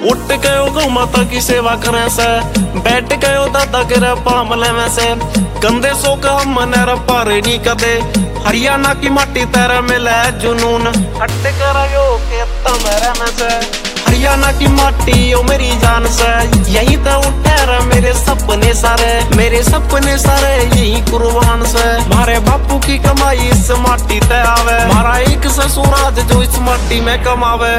उठ गयो गौ माता की सेवा करे से, बैठ गयो दादा के पामले में से, गंदे सो का मन पार नहीं कदे, हरियाणा की माटी तेरा मिले जुनून, हट करो के मेरे में से, हरियाणा की माटी ओ मेरी जान से, यही तो उठे मेरे सपने सारे, मेरे सपने सारे यही कुर्बान से, मारे बापू की कमाई इस माटी ते आवे, मारा एक ससुराज जो इस माटी में कमावे।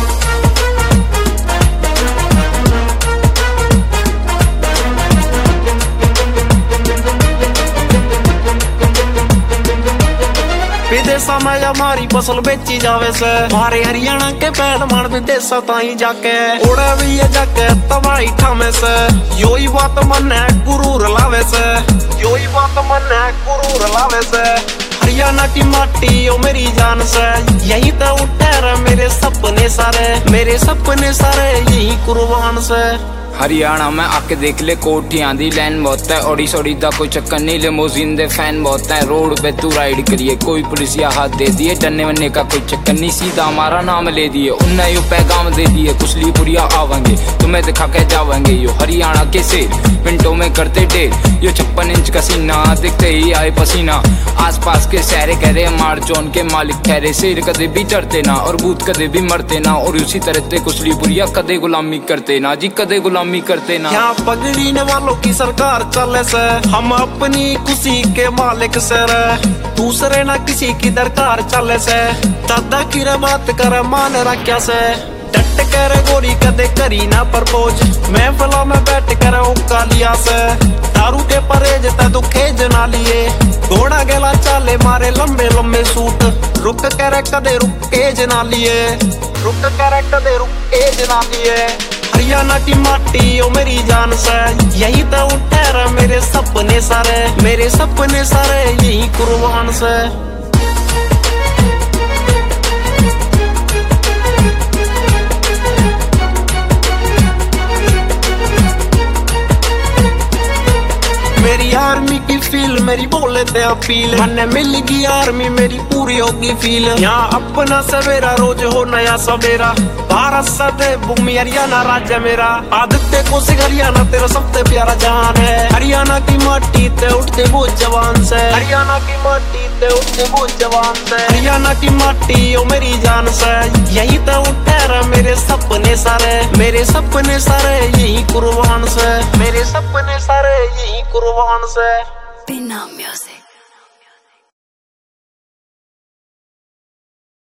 विदेशा में हमारी फसल बेची जावे से, मारे हरियाणा के पैलवान विदेशा ताई जाके उड़े भी ये जाके तबाही ठामे से, यो ही बात मन है गुरूर लावे से, यो ही बात मन है गुरूर लावे से, हरियाणा की माटी ओ मेरी जान से, यही तो उठे मेरे सपने सारे, मेरे सपने सारे यही कुर्बान से। हरियाणा में आके देख ले कोठियां दी लैन बहुत है, ओडी सोडी दा कोई चक्कर नहीं, लिमोजिन दे फैन बहुत है, रोड पे तू राइड करिए कोई पुलिस या हाथ दे दिए, डरने वरने का कोई चक्कर नहीं, सीधा हमारा नाम ले दिए, उन्हें यो पैगाम दे दिए, कुछली पुरिया आवेंगे तुम्हें दिखा के जावेंगे, यो हरियाणा के शेर मिनटों में करते ढेर, यो 56 इंच का सीना दिखते ही आए पसीना, आस पास के सहरे कह रहे मार जोन के मालिक ठहरे, शेर कदे भी डरते ना और भूत कदे भी मरते ना, और उसी तरह ते कुछली पुरिया कदे गुलामी करते ना जी, कदे गुलामी करते ना। यहाँ पगड़ीने वालों की सरकार चले से, हम अपनी खुशी के मालिक से रहे, दूसरे ना किसी की दरकार चले से, दादा की बात कर मान रखा से, डट कर गोरी कदे करी ना प्रपोज, महफिलों में बैठ कर उका लिया से, दारू के परहेज ते दुखे जना लिए, घोड़ा गेला चाले मारे लंबे लंबे सूट, रुक कर कदे रुके जना लिए, रुक कर कदे रुके जना लिए, हरियाणा की माटी ओ मेरी जान से, यही तो उठे मेरे सपने सारे, मेरे सपने सारे यही कुर्बान से। मेरी आर्मी की फील मेरी बोले थे अपील, मन मिल गई आर्मी मेरी पूरी होगी फील, यहाँ अपना सवेरा रोज हो नया सवेरा, भारत सदैव भूमि हरियाणा राज्य मेरा, आदित्य को सिख हरियाणा तेरा सबसे प्यारा जहान है, हरियाणा की माटी ते उठते वो जवान से, हरियाणा की माटी ते उठते वो जवान से, हरियाणा की माटी ओ मेरी जान से, यही तो उठे मेरे सपने सारे, मेरे सपने सारे यही कुर्बान से, मेरे सपने सारे यही कुर्बान से। बिना म्यूजिक।